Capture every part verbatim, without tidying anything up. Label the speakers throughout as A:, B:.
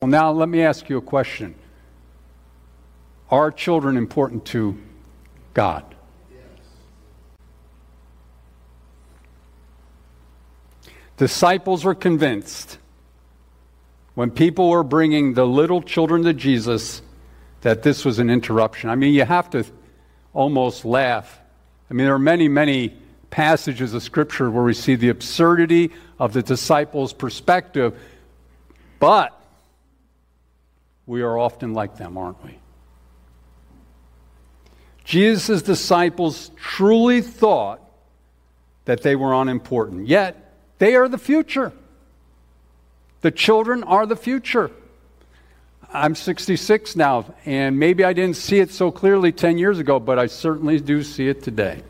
A: Well, now let me ask you a question. Are children important to God? Yes. Disciples were convinced when people were bringing the little children to Jesus that this was an interruption. I mean, you have to almost laugh. I mean, there are many, many passages of Scripture where we see the absurdity of the disciples' perspective, but we are often like them, aren't we? Jesus' disciples truly thought that they were unimportant, yet they are the future. The children are the future. I'm sixty-six now, and maybe I didn't see it so clearly ten years ago, but I certainly do see it today.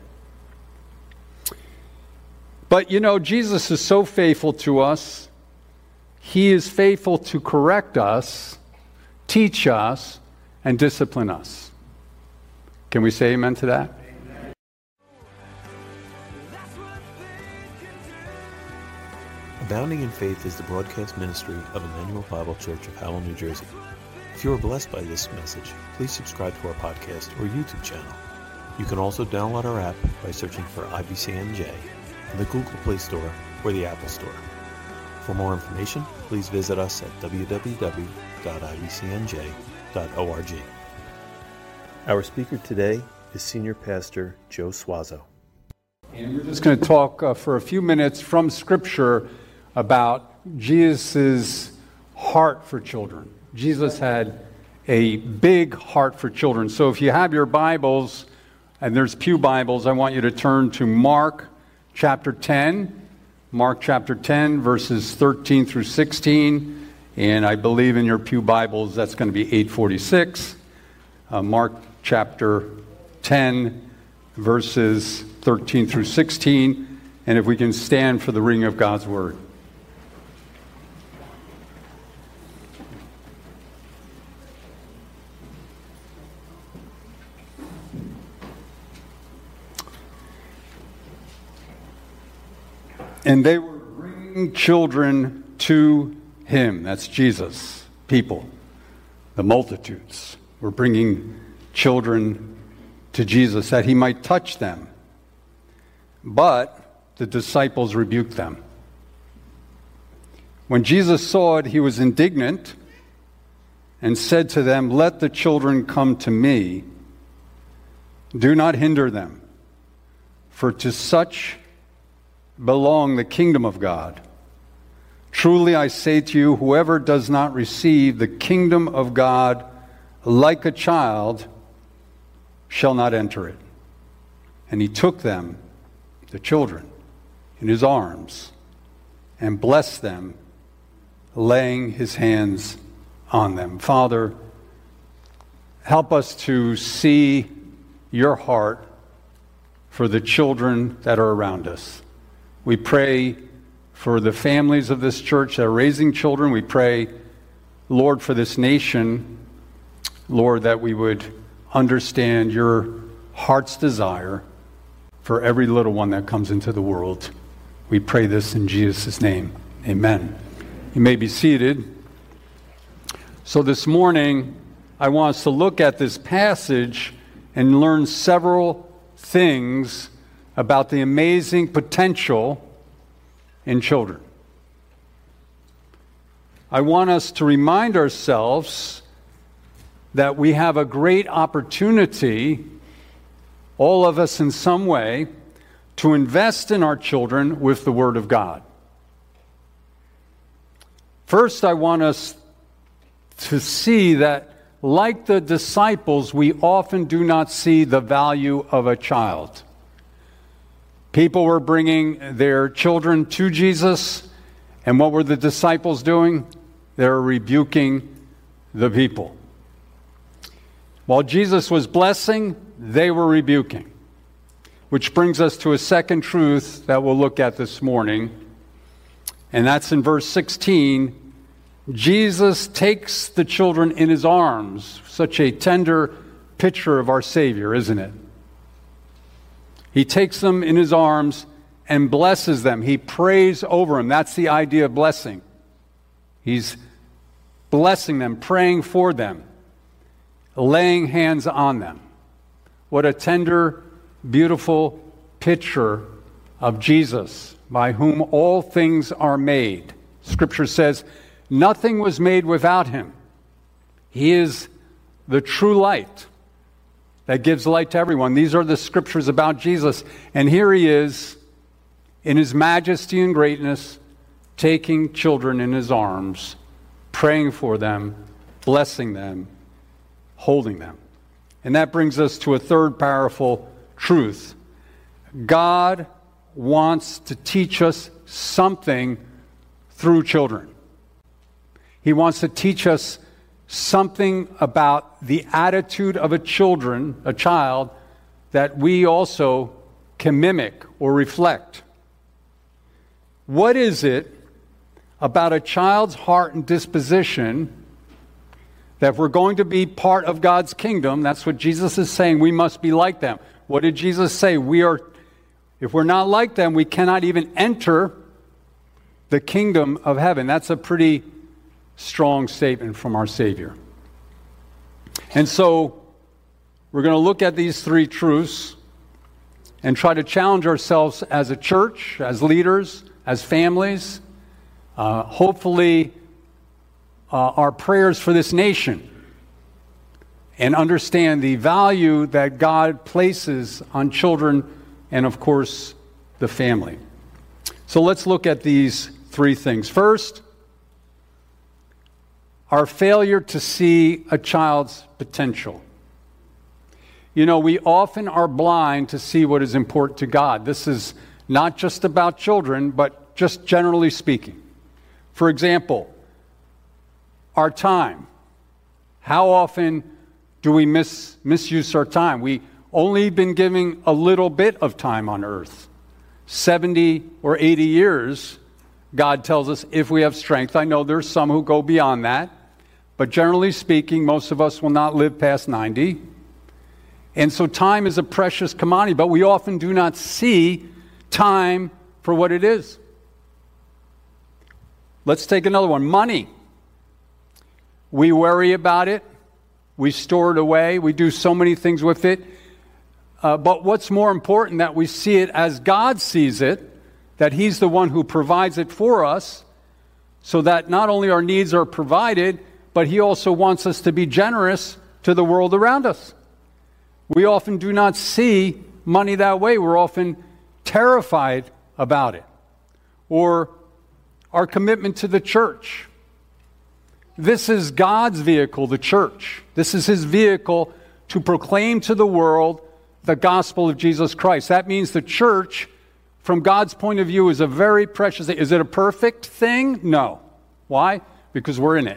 A: But you know, Jesus is so faithful to us. He is faithful to correct us, teach us, and discipline us. Can we say amen to that? Amen.
B: Abounding in Faith is the broadcast ministry of Emmanuel Bible Church of Howell, New Jersey. If you are blessed by this message, please subscribe to our podcast or YouTube channel. You can also download our app by searching for I B C N J in the Google Play Store or the Apple Store. For more information, please visit us at w w w dot i b c n j dot org. Our speaker today is Senior Pastor Joe Suazo.
A: And we're just going to talk uh, for a few minutes from Scripture about Jesus' heart for children. Jesus had a big heart for children. So if you have your Bibles, and there's pew Bibles, I want you to turn to Mark chapter ten. Mark chapter ten, verses thirteen through sixteen. And I believe in your pew Bibles, that's going to be eight forty-six. Uh, Mark chapter ten, verses thirteen through sixteen. And if we can stand for the reading of God's Word. And they were bringing children to him. That's Jesus. People. The multitudes were bringing children to Jesus that he might touch them. But the disciples rebuked them. When Jesus saw it, he was indignant and said to them, "Let the children come to me. Do not hinder them, for to such belong the kingdom of God. Truly I say to you, whoever does not receive the kingdom of God like a child shall not enter it." And he took them, the children, in his arms and blessed them, laying his hands on them. Father, help us to see your heart for the children that are around us. We pray for the families of this church that are raising children. We pray, Lord, for this nation, Lord, that we would understand your heart's desire for every little one that comes into the world. We pray this in Jesus' name. Amen. You may be seated. So this morning, I want us to look at this passage and learn several things about the amazing potential in children. I want us to remind ourselves that we have a great opportunity, all of us in some way, to invest in our children with the Word of God. First, I want us to see that, like the disciples, we often do not see the value of a child. People were bringing their children to Jesus, and what were the disciples doing? They were rebuking the people. While Jesus was blessing, they were rebuking. Which brings us to a second truth that we'll look at this morning, and that's in verse sixteen. Jesus takes the children in his arms. Such a tender picture of our Savior, isn't it? He takes them in his arms and blesses them. He prays over them. That's the idea of blessing. He's blessing them, praying for them, laying hands on them. What a tender, beautiful picture of Jesus, by whom all things are made. Scripture says, nothing was made without him. He is the true light that gives light to everyone. These are the scriptures about Jesus. And here he is, in his majesty and greatness, taking children in his arms, praying for them, blessing them, holding them. And that brings us to a third powerful truth. God wants to teach us something through children. He wants to teach us something about the attitude of a children, a child, that we also can mimic or reflect. What is it about a child's heart and disposition that if we're going to be part of God's kingdom, that's what Jesus is saying, we must be like them. What did Jesus say? We are, if we're not like them, we cannot even enter the kingdom of heaven. That's a pretty strong statement from our Savior. And so we're going to look at these three truths and try to challenge ourselves as a church, as leaders, as families, uh, hopefully uh, our prayers for this nation, and understand the value that God places on children and, of course, the family. So let's look at these three things. First, our failure to see a child's potential. You know, we often are blind to see what is important to God. This is not just about children, but just generally speaking. For example, our time. How often do we mis- misuse our time? We only been giving a little bit of time on earth. seventy or eighty years, God tells us, if we have strength. I know there's some who go beyond that. But generally speaking, most of us will not live past ninety. And so time is a precious commodity, but we often do not see time for what it is. Let's take another one. Money. We worry about it. We store it away. We do so many things with it. Uh, but what's more important, that we see it as God sees it, that He's the one who provides it for us, so that not only our needs are provided, but He also wants us to be generous to the world around us. We often do not see money that way. We're often terrified about it. Or our commitment to the church. This is God's vehicle, the church. This is His vehicle to proclaim to the world the gospel of Jesus Christ. That means the church, from God's point of view, is a very precious thing. Is it a perfect thing? No. Why? Because we're in it.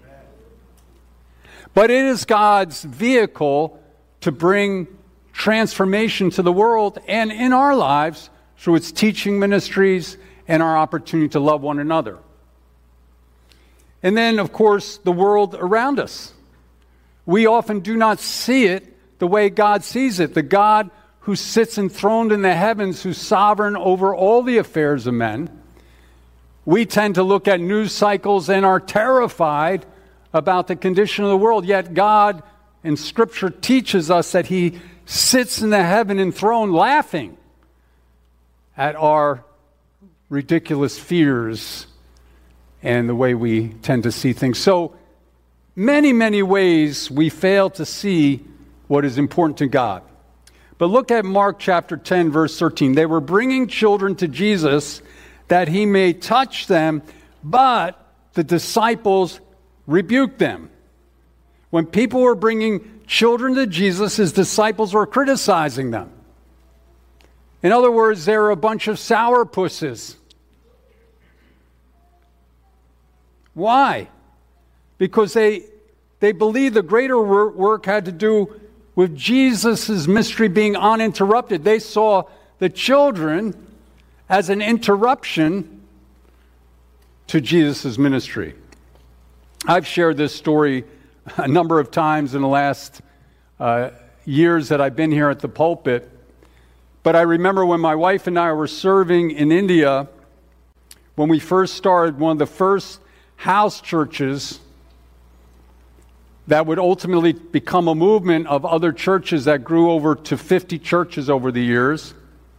A: But it is God's vehicle to bring transformation to the world and in our lives through its teaching ministries and our opportunity to love one another. And then, of course, the world around us. We often do not see it the way God sees it. The God who sits enthroned in the heavens, who's sovereign over all the affairs of men. We tend to look at news cycles and are terrified about the condition of the world. Yet God in Scripture teaches us that He sits in the heaven enthroned laughing at our ridiculous fears and the way we tend to see things. So, many, many ways we fail to see what is important to God. But look at Mark chapter ten, verse thirteen. They were bringing children to Jesus that He may touch them, but the disciples rebuked them. When people were bringing children to Jesus, His disciples were criticizing them. In other words, they were a bunch of sourpusses. Why? Because they they believed the greater work had to do with Jesus' ministry being uninterrupted. They saw the children as an interruption to Jesus' ministry. I've shared this story a number of times in the last uh, years that I've been here at the pulpit. But I remember when my wife and I were serving in India, when we first started, one of the first house churches that would ultimately become a movement of other churches that grew over to fifty churches over the years.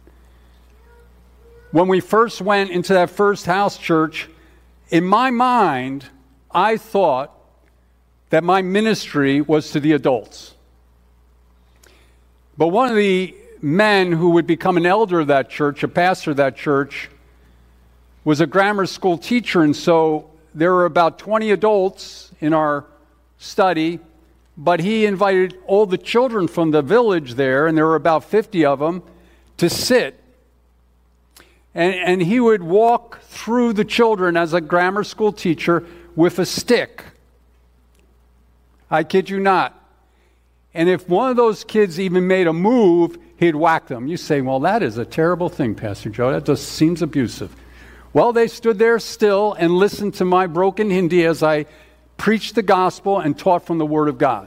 A: When we first went into that first house church, in my mind, I thought that my ministry was to the adults. But one of the men who would become an elder of that church, a pastor of that church, was a grammar school teacher, and so there were about twenty adults in our study, but he invited all the children from the village there, and there were about fifty of them, to sit. And, and he would walk through the children as a grammar school teacher with a stick. I kid you not. And if one of those kids even made a move, he'd whack them. You say, well, that is a terrible thing, Pastor Joe. That just seems abusive. Well, they stood there still and listened to my broken Hindi as I preached the gospel and taught from the Word of God.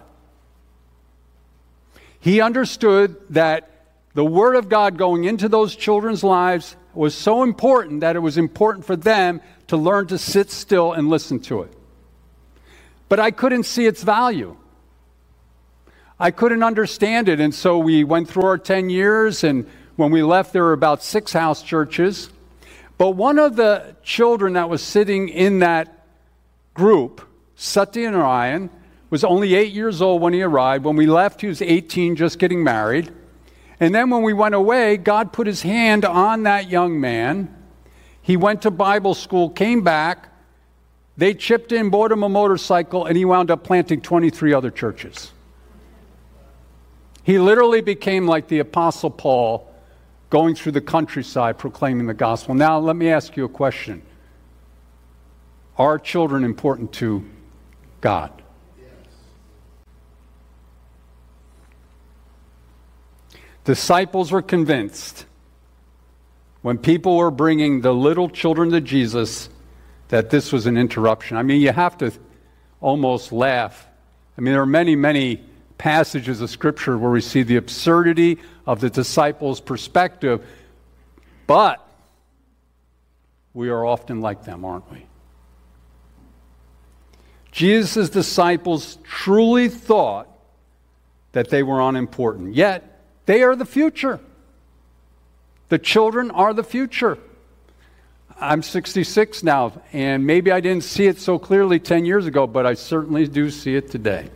A: He understood that the Word of God going into those children's lives was so important that it was important for them to learn to sit still and listen to it. But I couldn't see its value. I couldn't understand it, and so we went through our ten years, and when we left, there were about six house churches. But one of the children that was sitting in that group, Satyanarayan, was only eight years old when he arrived. When we left, he was eighteen, just getting married. And then when we went away, God put his hand on that young man. He went to Bible school, came back. They chipped in, bought him a motorcycle, and he wound up planting twenty-three other churches. He literally became like the Apostle Paul, going through the countryside proclaiming the gospel. Now, let me ask you a question. Are children important to God? Yes. Disciples were convinced when people were bringing the little children to Jesus that this was an interruption. I mean, you have to almost laugh. I mean, there are many, many passages of Scripture where we see the absurdity of the disciples' perspective, but we are often like them, aren't we? Jesus' disciples truly thought that they were unimportant, yet they are the future. The children are the future. I'm sixty-six now, and maybe I didn't see it so clearly ten years ago, but I certainly do see it today.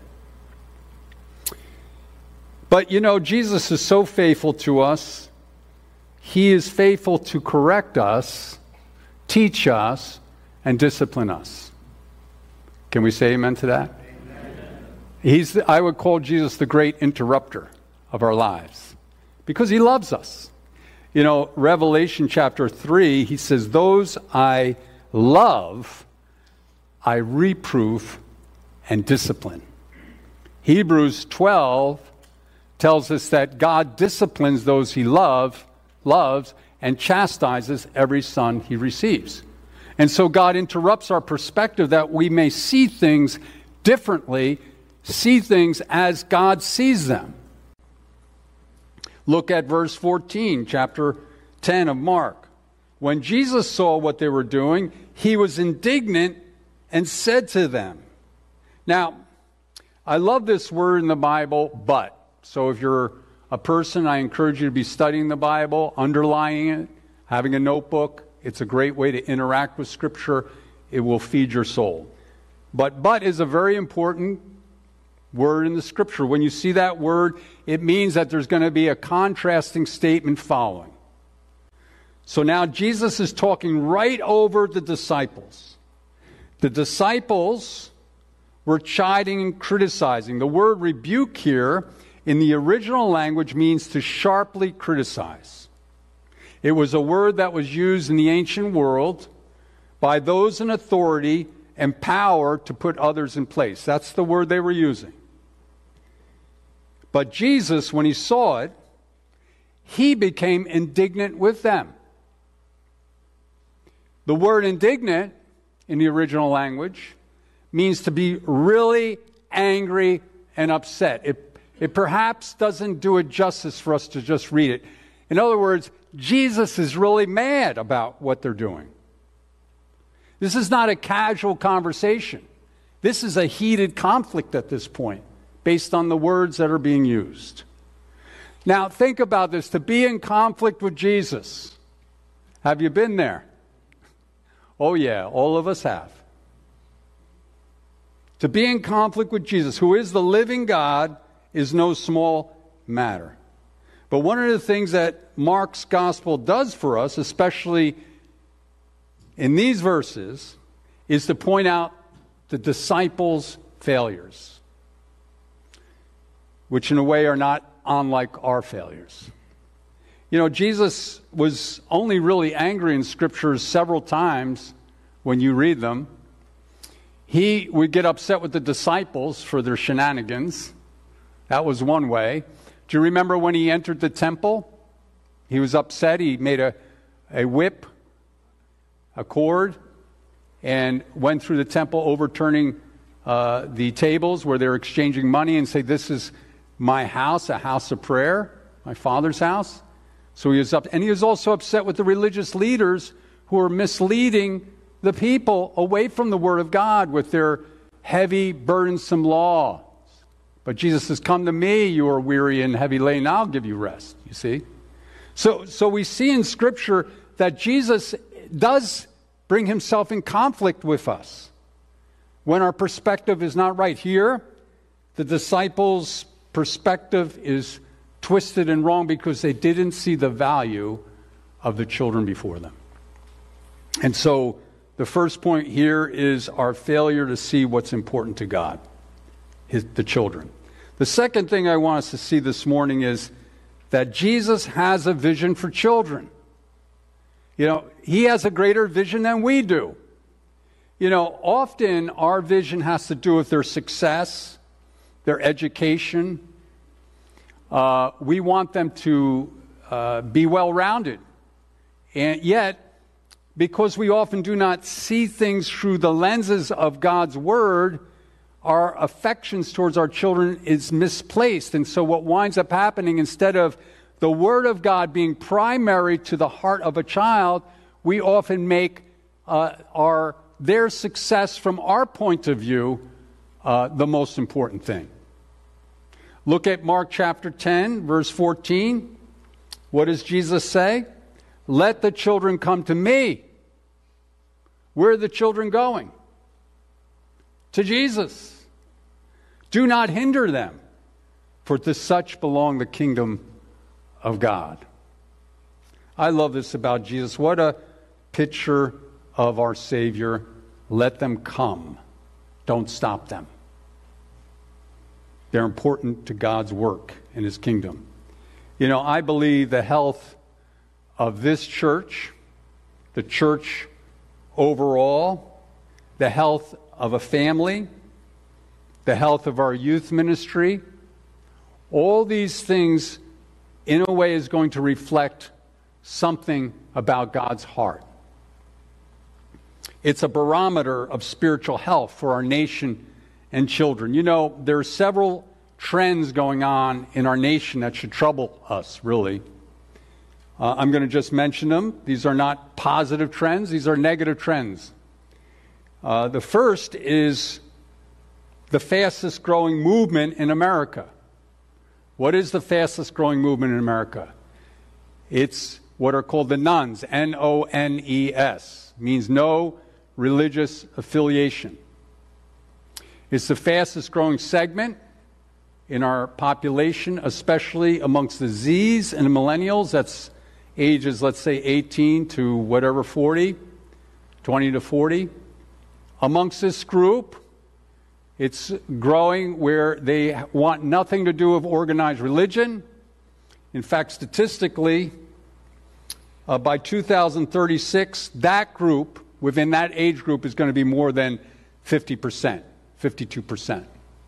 A: But, you know, Jesus is so faithful to us. He is faithful to correct us, teach us, and discipline us. Can we say amen to that? Amen. He's, the, I would call Jesus the great interrupter of our lives because he loves us. You know, Revelation chapter three, he says, those I love, I reprove and discipline. Hebrews twelve tells us that God disciplines those he love, loves and chastises every son he receives. And so God interrupts our perspective that we may see things differently, see things as God sees them. Look at verse fourteen, chapter ten of Mark. When Jesus saw what they were doing, he was indignant and said to them. Now, I love this word in the Bible, but. So if you're a person, I encourage you to be studying the Bible, underlining it, having a notebook. It's a great way to interact with Scripture. It will feed your soul. But but is a very important word in the Scripture. When you see that word, it means that there's going to be a contrasting statement following. So now Jesus is talking right over the disciples. The disciples were chiding and criticizing. The word rebuke here in the original language means to sharply criticize. It was a word that was used in the ancient world by those in authority and power to put others in place. That's the word they were using. But Jesus, when he saw it, he became indignant with them. The word indignant in the original language means to be really angry and upset. It It perhaps doesn't do it justice for us to just read it. In other words, Jesus is really mad about what they're doing. This is not a casual conversation. This is a heated conflict at this point, based on the words that are being used. Now, think about this. To be in conflict with Jesus. Have you been there? Oh, yeah, all of us have. To be in conflict with Jesus, who is the living God, is no small matter. But one of the things that Mark's gospel does for us, especially in these verses, is to point out the disciples' failures, which in a way are not unlike our failures. You know, Jesus was only really angry in Scriptures several times when you read them. He would get upset with the disciples for their shenanigans. That was one way. Do you remember when he entered the temple? He was upset. He made a, a whip, a cord, and went through the temple overturning uh, the tables where they were exchanging money and say, "This is my house, a house of prayer, my Father's house." So he was up, and he was also upset with the religious leaders who were misleading the people away from the Word of God with their heavy, burdensome laws. But Jesus says, "Come to me, you are weary and heavy laden, I'll give you rest." You see? So, so we see in Scripture that Jesus does bring himself in conflict with us when our perspective is not right. Here, the disciples' perspective is twisted and wrong because they didn't see the value of the children before them. And so the first point here is our failure to see what's important to God, his, the children. The second thing I want us to see this morning is that Jesus has a vision for children. You know, he has a greater vision than we do. You know, often our vision has to do with their success, their education. Uh, we want them to uh, be well-rounded. And yet, because we often do not see things through the lenses of God's Word, our affections towards our children is misplaced. And so what winds up happening, instead of the Word of God being primary to the heart of a child, we often make uh, our their success from our point of view uh, the most important thing. Look at Mark chapter ten, verse fourteen. What does Jesus say? "Let the children come to me." Where are the children going? To Jesus. "Do not hinder them, for to such belong the kingdom of God." I love this about Jesus. What a picture of our Savior. Let them come. Don't stop them. They're important to God's work in His kingdom. You know, I believe the health of this church, the church overall, the health of a family, the health of our youth ministry, all these things in a way is going to reflect something about God's heart. It's a barometer of spiritual health for our nation and children. You know, there are several trends going on in our nation that should trouble us, really. Uh, I'm going to just mention them. These are not positive trends. These are negative trends. Uh, the first is the fastest growing movement in America. What is the fastest growing movement in America? It's what are called the nones, N O N E S. Means no religious affiliation. It's the fastest growing segment in our population, especially amongst the Zs and the millennials. That's ages, let's say, eighteen to whatever, forty, twenty to forty. Amongst this group, it's growing where they want nothing to do with organized religion. In fact, statistically, uh, by two thousand thirty-six, that group, within that age group, is going to be more than fifty percent, fifty-two percent.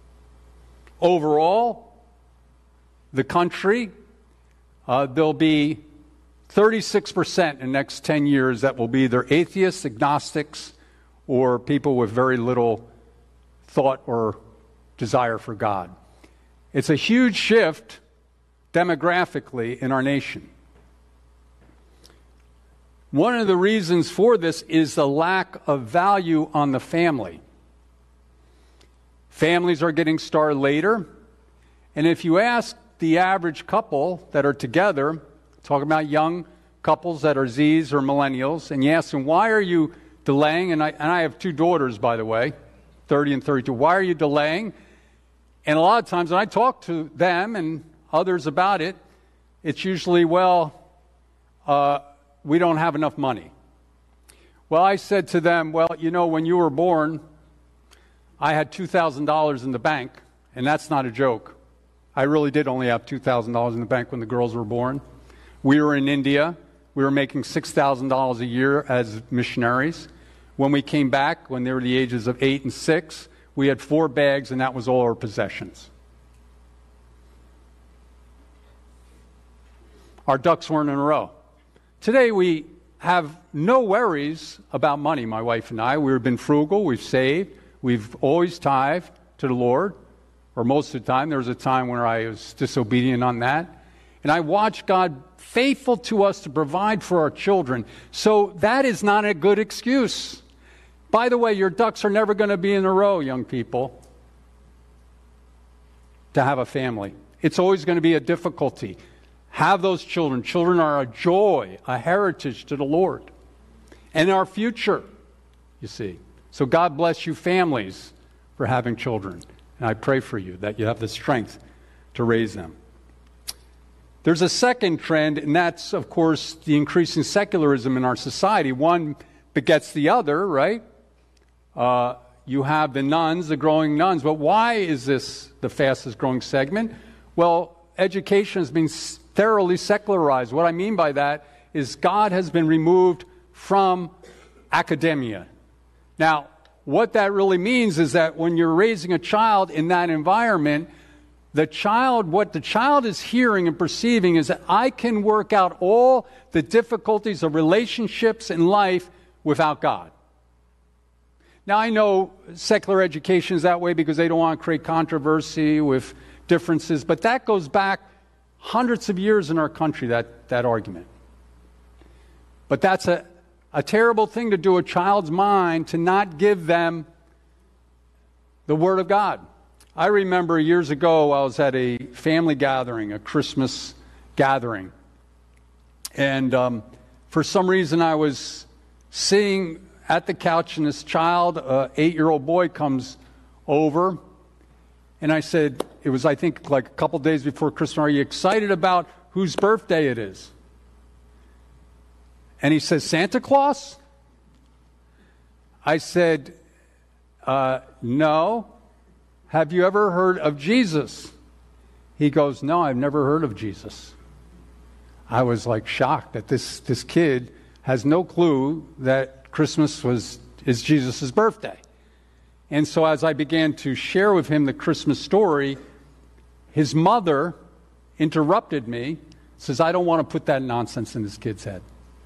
A: Overall, the country, uh, there'll be thirty-six percent in the next ten years that will be either atheists, agnostics, or people with very little thought or desire for God. It's a huge shift demographically in our nation. One of the reasons for this is the lack of value on the family. Families are getting started later. And if you ask the average couple that are together, talking about young couples that are Zs or millennials, and you ask them, why are you delaying? And I, and I have two daughters, by the way, thirty and thirty-two. Why are you delaying? And a lot of times when I talk to them and others about it, it's usually, well, uh, we don't have enough money. Well, I said to them, well, you know, when you were born, I had two thousand dollars in the bank, and that's not a joke. I really did only have two thousand dollars in the bank when the girls were born. We were in India. We were making six thousand dollars a year as missionaries. When we came back, when they were the ages of eight and six, we had four bags, and that was all our possessions. Our ducks weren't in a row. Today, we have no worries about money, my wife and I. We've been frugal. We've saved. We've always tithed to the Lord, or most of the time. There was a time where I was disobedient on that. And I watched God faithful to us to provide for our children. So that is not a good excuse. By the way, your ducks are never going to be in a row, young people, to have a family. It's always going to be a difficulty. Have those children. Children are a joy, a heritage to the Lord, and our future, you see. So God bless you families for having children. And I pray for you that you have the strength to raise them. There's a second trend, and that's, of course, the increasing secularism in our society. One begets the other, right? Uh, you have the nuns, the growing nuns. But why is this the fastest growing segment? Well, education has been thoroughly secularized. What I mean by that is God has been removed from academia. Now, what that really means is that when you're raising a child in that environment, the child, what the child is hearing and perceiving is that I can work out all the difficulties of relationships in life without God. Now, I know secular education is that way because they don't want to create controversy with differences, but that goes back hundreds of years in our country, that, that argument. But that's a, a terrible thing to do a child's mind, to not give them the Word of God. I remember years ago I was at a family gathering, a Christmas gathering, and um, for some reason I was sitting at the couch, and this child, an eight-year-old boy, comes over, and I said, it was, I think, like a couple days before Christmas, are you excited about whose birthday it is? And he says, Santa Claus? I said, uh, no. Have you ever heard of Jesus? He goes, no, I've never heard of Jesus. I was like shocked that this, this kid has no clue that Christmas was is Jesus' birthday. And so as I began to share with him the Christmas story, his mother interrupted me, says, I don't want to put that nonsense in this kid's head.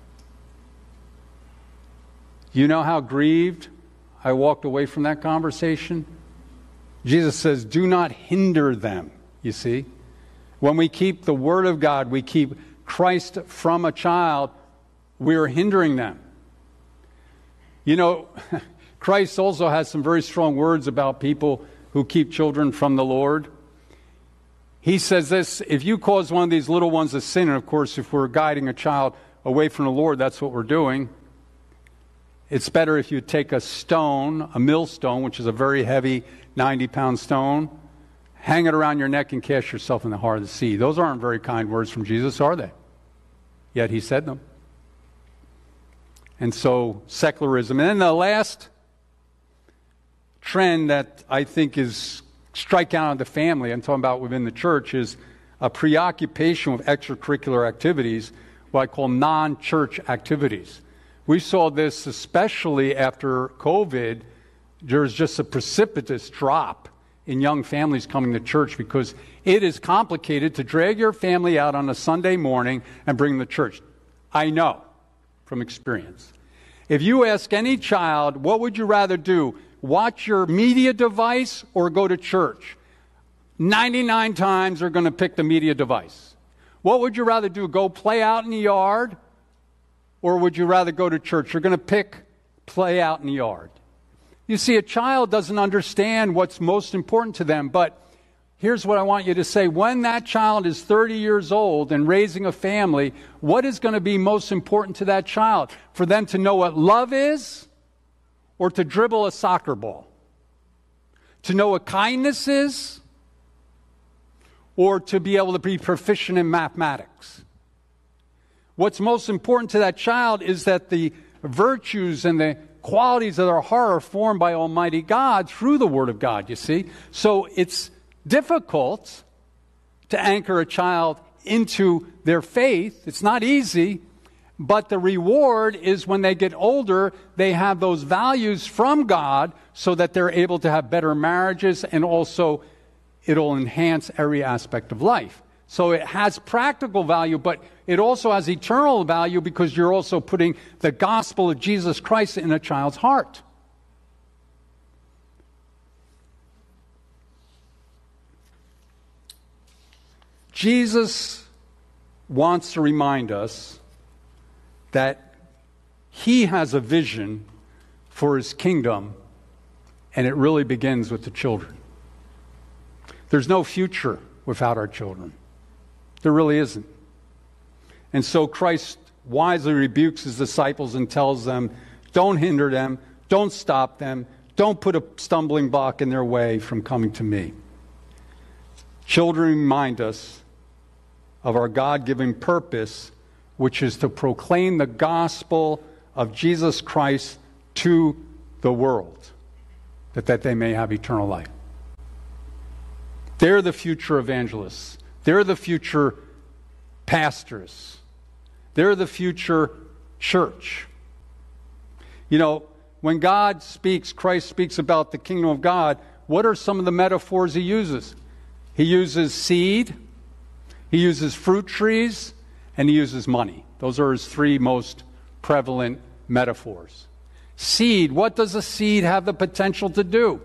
A: You know how grieved I walked away from that conversation? Jesus says, do not hinder them, you see. When we keep the Word of God, we keep Christ from a child, we're hindering them. You know, Christ also has some very strong words about people who keep children from the Lord. He says this, if you cause one of these little ones to sin, and of course if we're guiding a child away from the Lord, that's what we're doing. It's better if you take a stone, a millstone, which is a very heavy ninety-pound stone, hang it around your neck and cast yourself in the heart of the sea. Those aren't very kind words from Jesus, are they? Yet he said them. And so, secularism. And then the last trend that I think is strike out on the family, I'm talking about within the church, is a preoccupation with extracurricular activities, what I call non-church activities. We saw this especially after COVID. There's just a precipitous drop in young families coming to church because it is complicated to drag your family out on a Sunday morning and bring them to church. I know from experience. If you ask any child, what would you rather do? Watch your media device or go to church? ninety-nine times they're going to pick the media device. What would you rather do? Go play out in the yard? Or would you rather go to church? You're going to pick play out in the yard. You see, a child doesn't understand what's most important to them, but here's what I want you to say. When that child is thirty years old and raising a family, what is going to be most important to that child? For them to know what love is, or to dribble a soccer ball? To know what kindness is, or to be able to be proficient in mathematics? What's most important to that child is that the virtues and the qualities of their heart are formed by Almighty God through the Word of God, you see. So it's difficult to anchor a child into their faith. It's not easy, but the reward is when they get older, they have those values from God so that they're able to have better marriages, and also it'll enhance every aspect of life. So it has practical value, but it also has eternal value because you're also putting the gospel of Jesus Christ in a child's heart. Jesus wants to remind us that he has a vision for his kingdom, and it really begins with the children. There's no future without our children. There really isn't. And so Christ wisely rebukes his disciples and tells them, don't hinder them, don't stop them, don't put a stumbling block in their way from coming to me. Children remind us of our God-given purpose, which is to proclaim the gospel of Jesus Christ to the world, that, that they may have eternal life. They're the future evangelists. They're the future pastors. They're the future church. You know, when God speaks, Christ speaks about the kingdom of God, what are some of the metaphors he uses? He uses seed, he uses fruit trees, and he uses money. Those are his three most prevalent metaphors. Seed, what does a seed have the potential to do?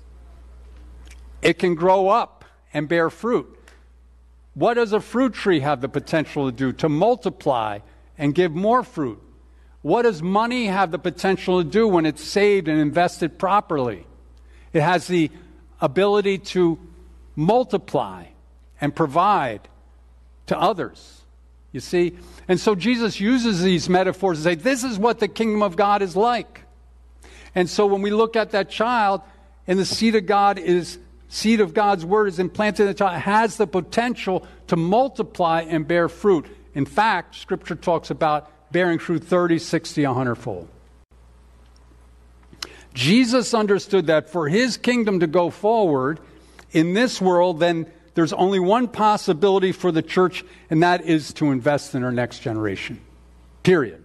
A: It can grow up and bear fruit. What does a fruit tree have the potential to do? To multiply and give more fruit. What does money have the potential to do when it's saved and invested properly? It has the ability to multiply and provide to others. You see? And so Jesus uses these metaphors to say, this is what the kingdom of God is like. And so when we look at that child, and the seed of God is seed of God's word is implanted in the child, has the potential to multiply and bear fruit. In fact, Scripture talks about bearing fruit thirty, sixty, one hundred fold. Jesus understood that for his kingdom to go forward in this world, then there's only one possibility for the church, and that is to invest in our next generation. Period.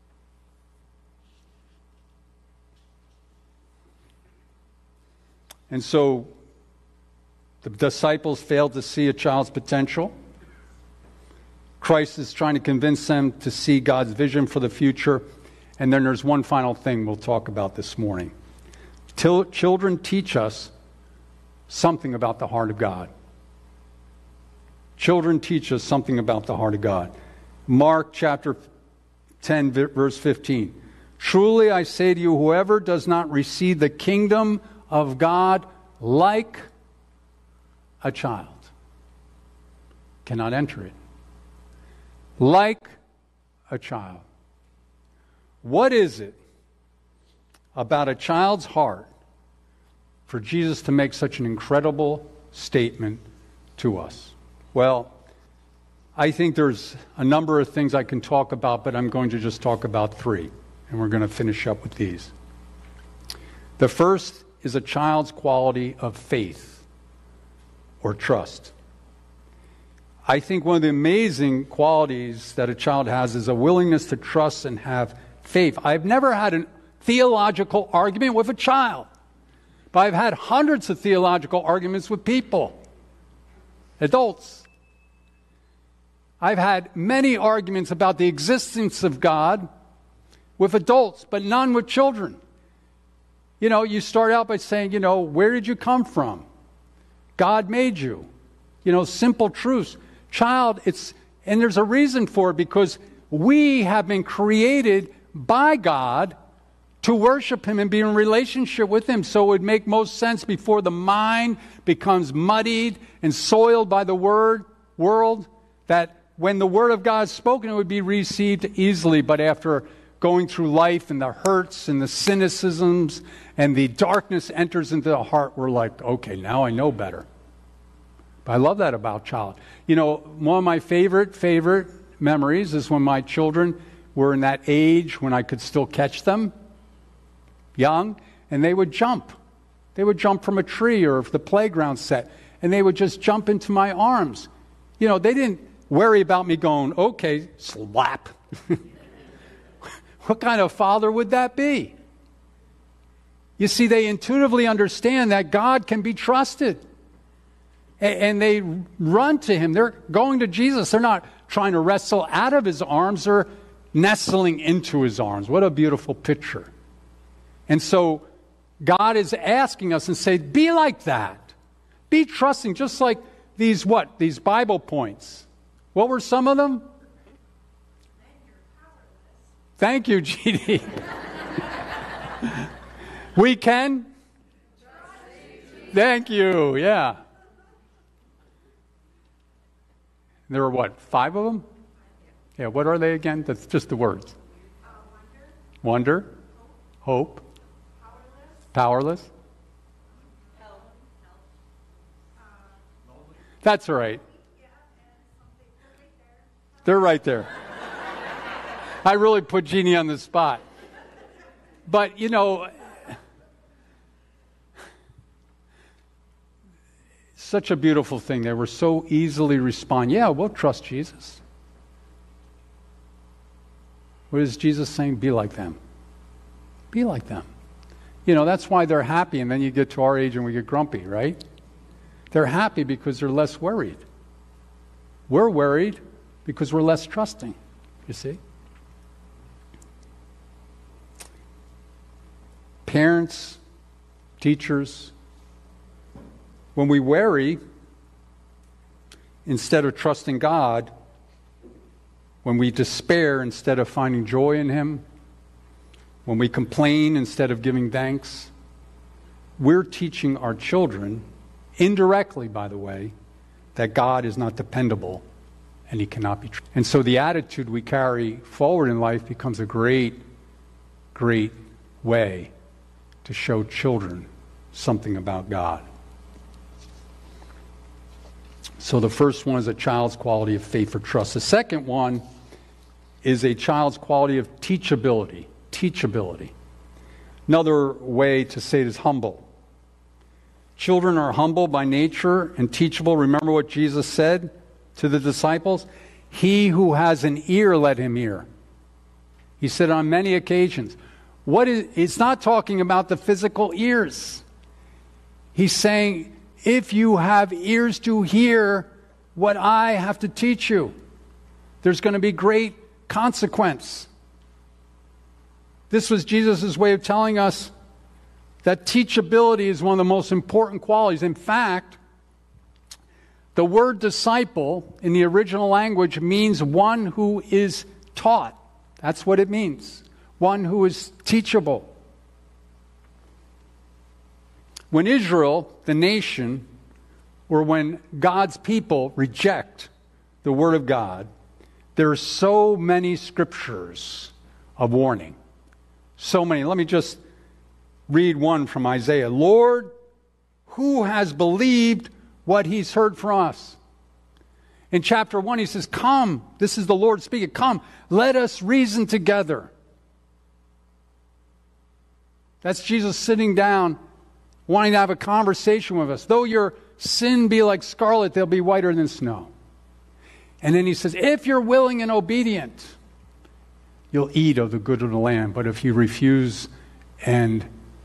A: And so the disciples failed to see a child's potential. Christ is trying to convince them to see God's vision for the future. And then there's one final thing we'll talk about this morning. Till children teach us something about the heart of God. Children teach us something about the heart of God. Mark chapter ten, verse fifteen. Truly I say to you, whoever does not receive the kingdom of God like a child cannot enter it. Like a child. What is it about a child's heart for Jesus to make such an incredible statement to us? Well, I think there's a number of things I can talk about, but I'm going to just talk about three, and we're going to finish up with these. The first is a child's quality of faith or trust. I think one of the amazing qualities that a child has is a willingness to trust and have faith. I've never had a theological argument with a child, but I've had hundreds of theological arguments with people, adults. I've had many arguments about the existence of God with adults, but none with children. You know, you start out by saying, you know, where did you come from? God made you. You know, simple truths. Child, it's, and there's a reason for it, because we have been created by God to worship him and be in relationship with him. So it would make most sense before the mind becomes muddied and soiled by the word world, that when the word of God is spoken, it would be received easily. But after going through life and the hurts and the cynicisms and the darkness enters into the heart, we're like, okay, now I know better. But I love that about child. You know, one of my favorite, favorite memories is when my children were in that age when I could still catch them, young, and they would jump. They would jump from a tree or the playground set, and they would just jump into my arms. You know, they didn't worry about me going, okay, slap. What kind of father would that be? You see, they intuitively understand that God can be trusted. And they run to him. They're going to Jesus. They're not trying to wrestle out of his arms. They're nestling into his arms. What a beautiful picture. And so God is asking us and say, be like that. Be trusting, just like these what? These Bible points. What were some of them? Thank you, G D. We can? Thank you, yeah. There are what, five of them? Yeah, what are they again? That's just the words.
C: Uh, wonder.
A: Wonder. Hope.
C: Hope.
A: Powerless. Powerless.
C: Help. Uh,
A: That's all right.
C: yeah, and something right there.
A: They're right there. I really put Jeannie on the spot. But, you know, such a beautiful thing. They were so easily respond. Yeah, we'll trust Jesus. What is Jesus saying? Be like them. Be like them. You know, that's why they're happy, and then you get to our age and we get grumpy, right? They're happy because they're less worried. We're worried because we're less trusting, you see? Parents, teachers, when we worry, instead of trusting God, when we despair instead of finding joy in him, when we complain instead of giving thanks, we're teaching our children, indirectly, by the way, that God is not dependable and he cannot be trusted. And so the attitude we carry forward in life becomes a great, great way to show children something about God. So the first one is a child's quality of faith or trust. The second one is a child's quality of teachability. Teachability. Another way to say it is humble. Children are humble by nature and teachable. Remember what Jesus said to the disciples? He who has an ear, let him hear. He said on many occasions. What is, it's not talking about the physical ears. He's saying, if you have ears to hear what I have to teach you, there's going to be great consequence. This was Jesus' way of telling us that teachability is one of the most important qualities. In fact, the word disciple in the original language means one who is taught. That's what it means. One who is teachable. When Israel, the nation, or when God's people reject the Word of God, there are so many scriptures of warning. So many. Let me just read one from Isaiah. Lord, who has believed what he's heard from us? In chapter one, he says, come, this is the Lord speaking, come, let us reason together. That's Jesus sitting down, wanting to have a conversation with us. Though your sin be like scarlet, they'll be whiter than snow. And then he says, if you're willing and obedient, you'll eat of the good of the land. But if you refuse and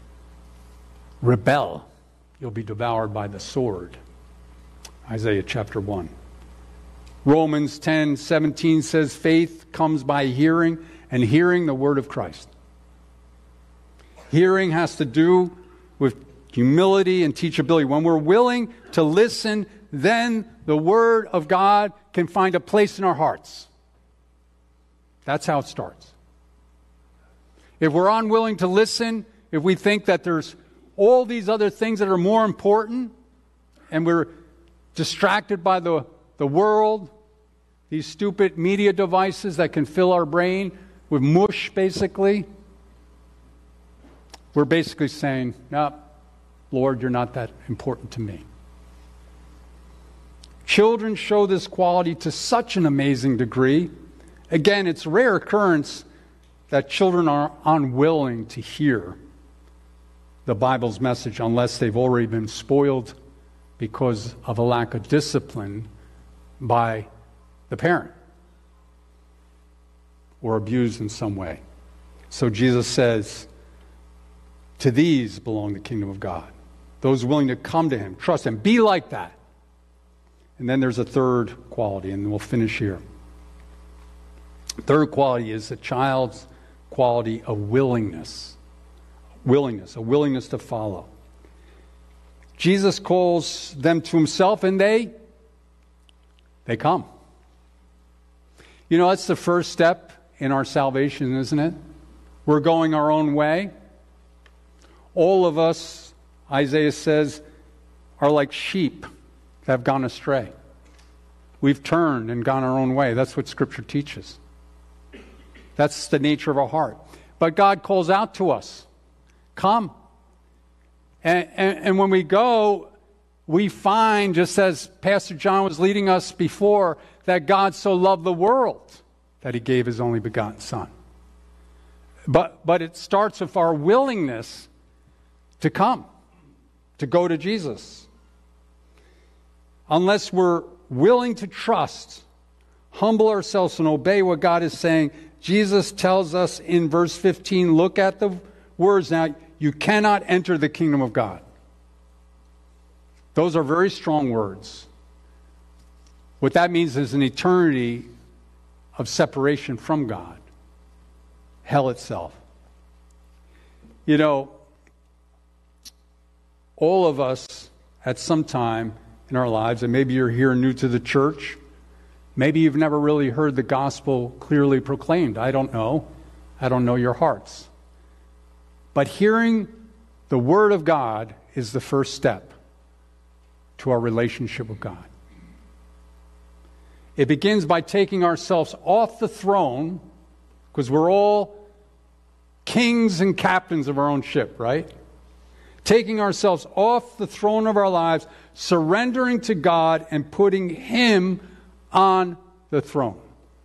A: rebel, you'll be devoured by the sword. Isaiah chapter one. Romans ten seventeen says, faith comes by hearing, and hearing the word of Christ. Hearing has to do with humility and teachability. When we're willing to listen, then the Word of God can find a place in our hearts. That's how it starts. If we're unwilling to listen, if we think that there's all these other things that are more important, and we're distracted by the, the world, these stupid media devices that can fill our brain with mush, basically, we're basically saying, no, Lord, you're not that important to me. Children show this quality to such an amazing degree. Again, it's a rare occurrence that children are unwilling to hear the Bible's message unless they've already been spoiled because of a lack of discipline by the parent or abused in some way. So Jesus says, to these belong the kingdom of God. Those willing to come to him, trust him, be like that. And then there's a third quality, and we'll finish here. Third quality is a child's quality of willingness. Willingness, a willingness to follow. Jesus calls them to himself, and they, they come. You know, that's the first step in our salvation, isn't it? We're going our own way. All of us, Isaiah says, are like sheep that have gone astray. We've turned and gone our own way. That's what Scripture teaches. That's the nature of our heart. But God calls out to us, come. And, and, and when we go, we find, just as Pastor John was leading us before, that God so loved the world that he gave his only begotten Son. But, but it starts with our willingness to come, to go to Jesus. Unless we're willing to trust, humble ourselves, and obey what God is saying, Jesus tells us in verse fifteen, look at the words now, you cannot enter the kingdom of God. Those are very strong words. What that means is an eternity of separation from God. Hell itself. You know, all of us at some time in our lives, and maybe you're here new to the church, maybe you've never really heard the gospel clearly proclaimed. I don't know. I don't know your hearts. But hearing the word of God is the first step to our relationship with God. It begins by taking ourselves off the throne, because we're all kings and captains of our own ship, right? Taking ourselves off the throne of our lives, surrendering to God, and putting him on the throne.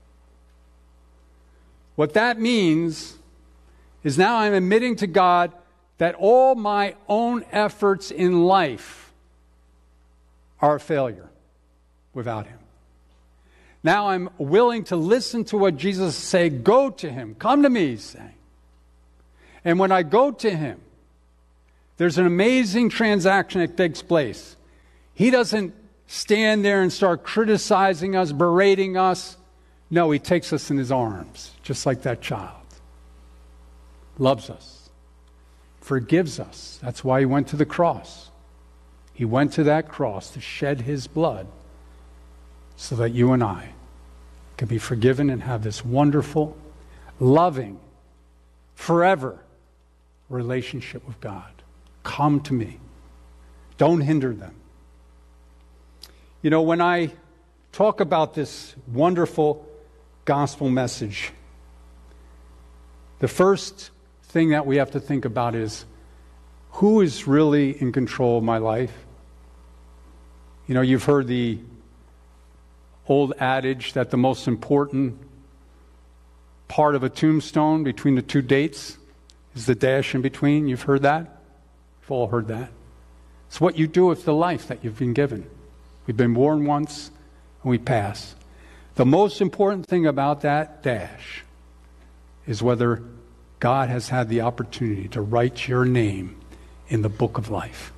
A: What that means is now I'm admitting to God that all my own efforts in life are a failure without him. Now I'm willing to listen to what Jesus say. Go to him. Come to me, he's saying. And when I go to him, there's an amazing transaction that takes place. He doesn't stand there and start criticizing us, berating us. No, he takes us in his arms, just like that child. Loves us. Forgives us. That's why he went to the cross. He went to that cross to shed his blood so that you and I can be forgiven and have this wonderful, loving, forever relationship with God. Come to me. Don't hinder them. You know, when I talk about this wonderful gospel message, the first thing that we have to think about is, who is really in control of my life? You know, you've heard the old adage that the most important part of a tombstone between the two dates is the dash in between. You've heard that? We've all heard that. It's what you do with the life that you've been given. We've been born once and we pass. The most important thing about that dash is whether God has had the opportunity to write your name in the book of life.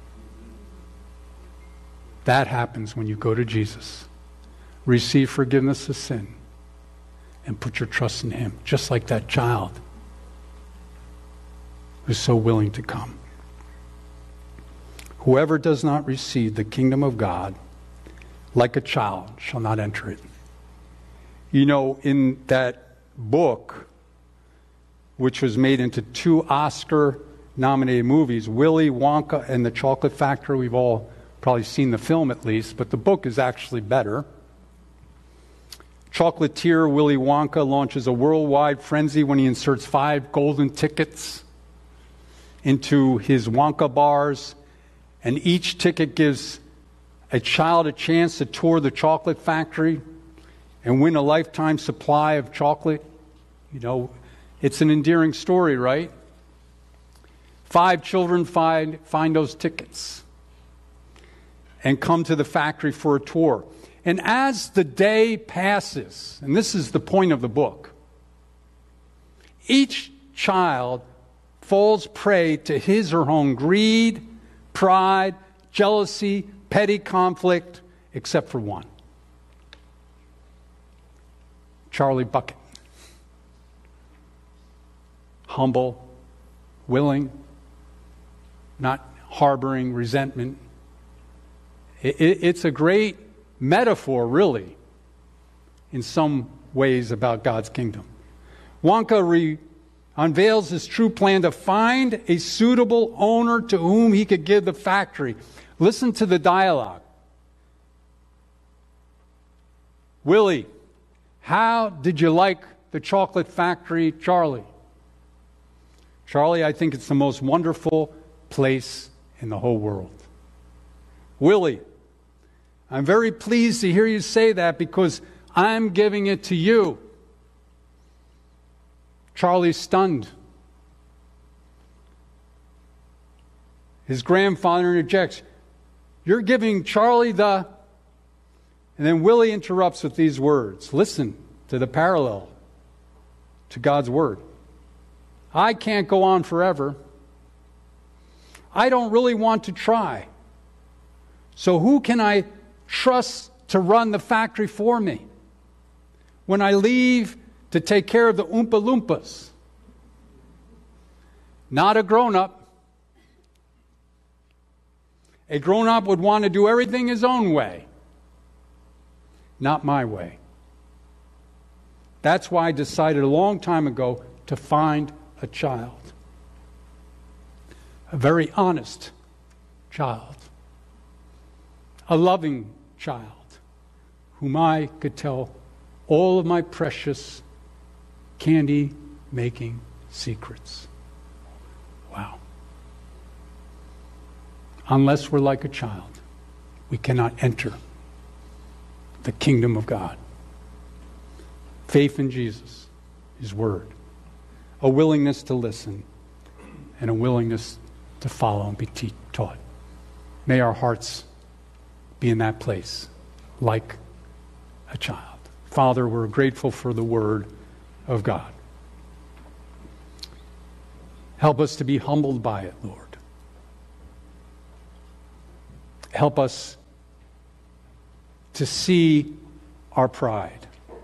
A: That happens when you go to Jesus, receive forgiveness of sin, and put your trust in him, just like that child who's so willing to come. Whoever does not receive the kingdom of God like a child shall not enter it. You know, in that book, which was made into two Oscar-nominated movies, Willy Wonka and the Chocolate Factory. We've all probably seen the film at least, but the book is actually better. Chocolatier Willy Wonka launches a worldwide frenzy when he inserts five golden tickets into his Wonka bars, and each ticket gives a child a chance to tour the chocolate factory and win a lifetime supply of chocolate. You know, it's an endearing story, right? Five children find, find those tickets and come to the factory for a tour. And as the day passes, and this is the point of the book, each child falls prey to his or her own greed, pride, jealousy, petty conflict, except for one. Charlie Bucket. Humble, willing, not harboring resentment. It, it, it's a great metaphor, really, in some ways about God's kingdom. Wonka re- unveils his true plan to find a suitable owner to whom he could give the factory. Listen to the dialogue. Willie, how did you like the chocolate factory, Charlie? Charlie, I think it's the most wonderful place in the whole world. Willie, I'm very pleased to hear you say that because I'm giving it to you. Charlie's stunned. His grandfather interjects, you're giving Charlie the... And then Willie interrupts with these words. Listen to the parallel to God's word. I can't go on forever. I don't really want to try. So who can I trust to run the factory for me when I leave to take care of the Oompa Loompas? Not a grown-up. A grown-up would want to do everything his own way. Not my way. That's why I decided a long time ago to find a child. A very honest child. A loving child whom I could tell all of my precious candy-making secrets. Wow. Unless we're like a child, we cannot enter the kingdom of God. Faith in Jesus, His Word, a willingness to listen, and a willingness to follow and be te- taught. May our hearts be in that place, like a child. Father, we're grateful for the Word of God. Help us to be humbled by it, Lord. Help us to see our pride,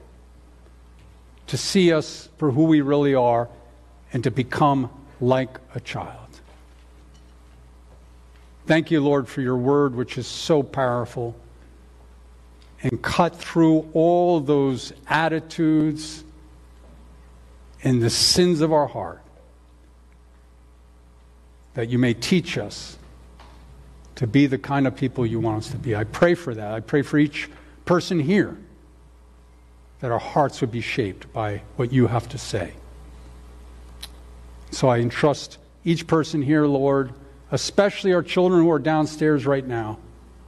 A: to see us for who we really are, and to become like a child. Thank you, Lord, for your word, which is so powerful and cut through all those attitudes and the sins of our heart, that you may teach us to be the kind of people you want us to be. I pray for that. I pray for each person here, that our hearts would be shaped by what you have to say. So I entrust each person here, Lord, especially our children who are downstairs right now.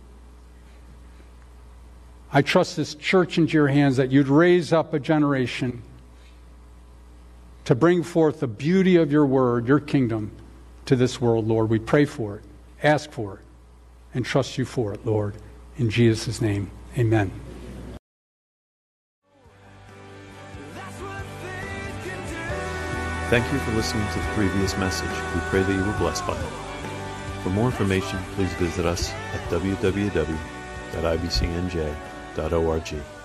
A: I trust this church into your hands, that you'd raise up a generation to bring forth the beauty of your word, your kingdom, to this world, Lord. We pray for it, ask for it, and trust you for it, Lord. In Jesus' name, amen.
B: Thank you for listening to the previous message. We pray that you were blessed by it. For more information, please visit us at w w w dot i b c n j dot org.